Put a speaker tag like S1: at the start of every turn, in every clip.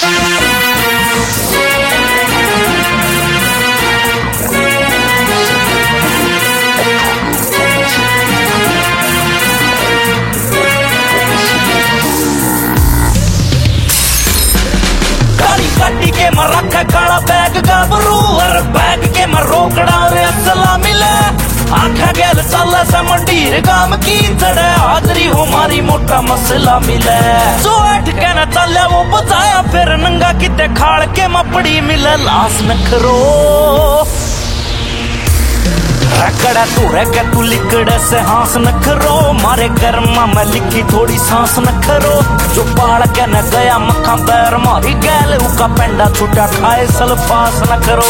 S1: गाड़ी के मैं रखा काला बैग गाबरू और बैग के मैं रोकड़ा रे असला मिले आखा गेल चल से मंडीर काम की चढ़े हाजरी हमारी मोटा मसला मिले जो बैठ के न चले वो बचाया फिर नंगा किते खाड़ के मपड़ी मिले लाश नखरो रकड़ा तू रह तू लिकड़े से हांस न करो मारे कर्मा में लिखी थोड़ी सांस न करो जो पाड़ के न गया मक्खा पैर मारी गैल उका पेंडा छूटा खाए सल्फास न करो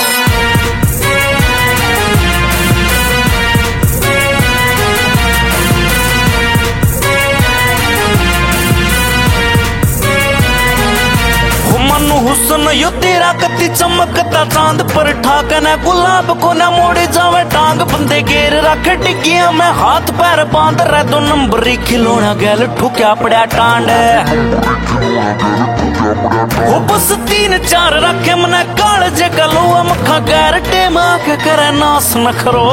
S1: हुस्न यो तेरा कति चमकता चांद पर ठाकना गुलाब को न मोड़े जावे टांग बंदे घेर रख डिगिया में हाथ पैर बांध रहे दो नंबरी खिलौना गैल ठुक्या पड़ा टांड वो बस 3-4 रखे मने काल जे गलुआ मखा गैर टेम आके करे नास नखरो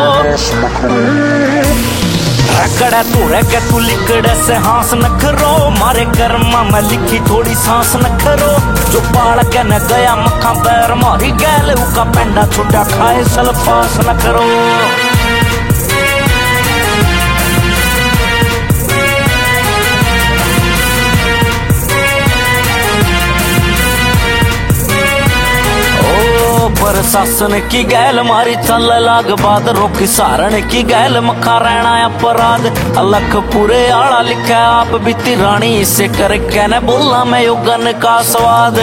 S1: रकड़ा तू रह तू लिकड़े से हांस न करो मारे कर्मा में लिखी थोड़ी सांस न करो जो पाड़ के न गया मक्खा पैर मारी गैल उका पेंडा छुटा खाए सल्फास न करो प्रशासन की गैल मारी चल लाग बादरों की सारण की गैल मखा रहना अपराध अलख पूरे आड़ा लिखा आप बीती रानी इसे कर कहने बोला मैं युगन का स्वाद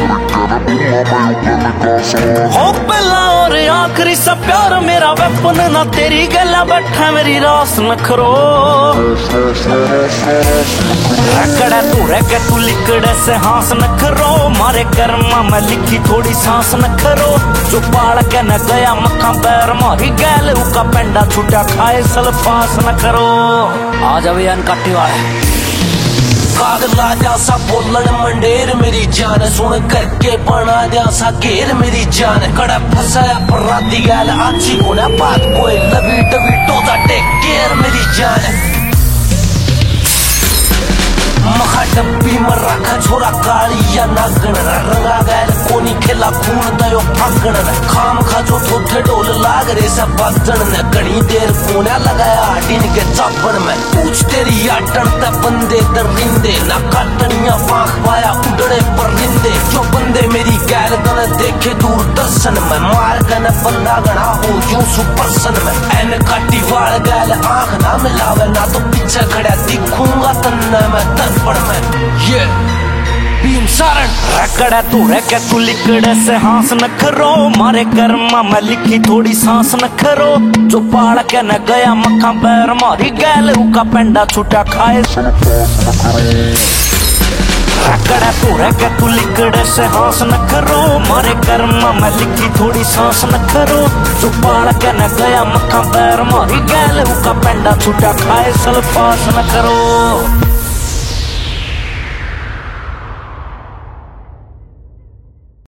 S1: हो पहला और आखिरी सा प्यार मेरा वेपन ना तेरी गला बैठा मेरी रास नखरो रकड़ा तू रह तू लिकड़े से हांस न करो मारे कर्मा में लिखी थोड़ी सांस न करो जो पाड़ के न गया मक्खा पैर मारी गैल उका पेंडा छूटा खाए सल्फास न करो आ जावे अनकट्टी वाले कागला जैसा बोलन मंडेर मेरी जान सुन करके बना जैसा घेर मेरी जान कड़ा फसाया अपराधी गैल अच्छी होना बात कोई लवी टवी टोदा टेक केयर मेरी जान मखा डब्बी में रखा छोरा काली या नागण रंगा गैल कोनी खेला खून दयो फागण खाम खाजो थोथे ढोल लाग रे सब बाजण ने घनी देर कोना लगाया हटिन के चापण में पूछ तेरी आटन ते बंदे दरिंदे ना काटनिया पाख पाया उड़े परिंदे जो बंदे मेरी गैल गल देखे दूरदर्शन में मार गन बंदा गणा हो यूं सुपर्सन में एन काटी वाल गैल आंख ना मिलावे ना तो पीछे खड़ा दिखूंगा तन्ने में दर्पण में ये भीम सारण रकड़ा तू रह तू लिकड़े से हांस न करो मारे कर्मा में लिखी थोड़ी सांस न करो जो पाड़ के न गया मक्खा पैर मारी गैल उका पेंडा छूटा खाए रकड़ा तू रह तू लिकड़े से हांस न करो मारे कर्मा में लिखी थोड़ी सांस न करो जो पाड़ के न गया मक्खा पैर मारी गैल उका पेंडा छूटा खाए सल्फास न करो।